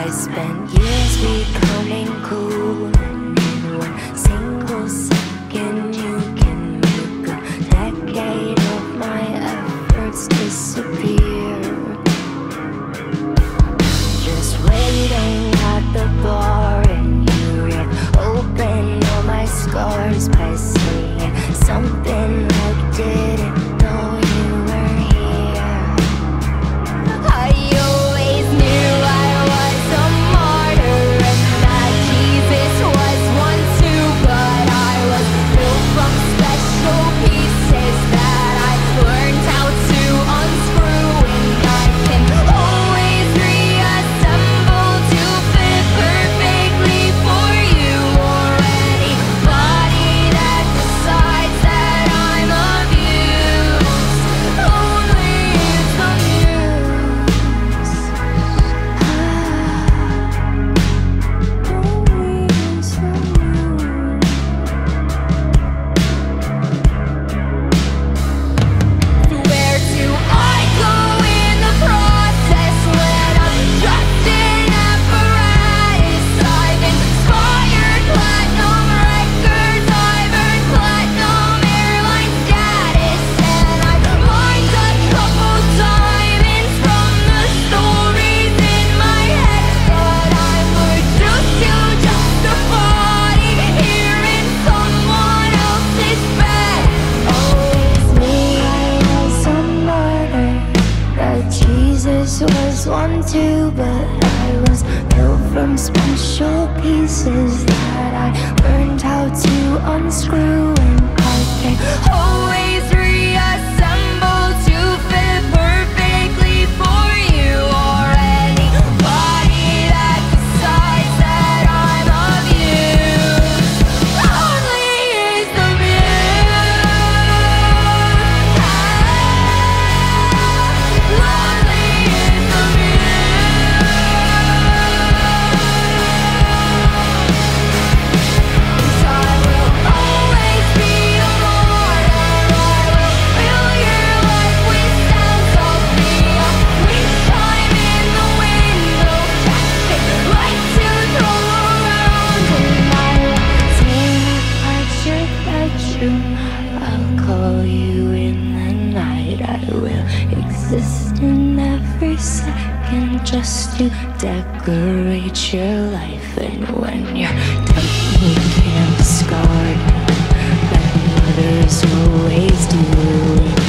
spent years becoming cool, and in one single second you can make a decade of my efforts disappear. Just waiting at the bar, and you rip open all my scars by saying something like, didn't know you were here. I always knew I was a martyr and that Jesus was one too, but I was built from special pieces that I learned how to unscrew, and I can always reassemble to fit perfectly for you or anybody that decides that I'm of use. Only it's the news. Only it's the news. Where do I go in the process when I'm just an apparatus? I've inspired platinum records, I've earned platinum airline status, and I've mined a couple diamonds from the stories in my head, but I'm reduced to just a body here in someone else's bed. Oh, it's me, I was a martyr, that Jesus was one too, but I was built from special pieces that I learned how to unscrew, and I can always reassemble to fit perfectly for you or anybody that decides that I'm of use. Only is the muse. Lonely is the muse. 'Cause I will always be a martyr. I will fill your life with sounds of me. I wish I'm in the window, catching light to throw around, and I will sing at your bedroom. I'll call you in the night. I will exist in every second just to decorate your life. And when you're dead, you can't discard me like mothers always do.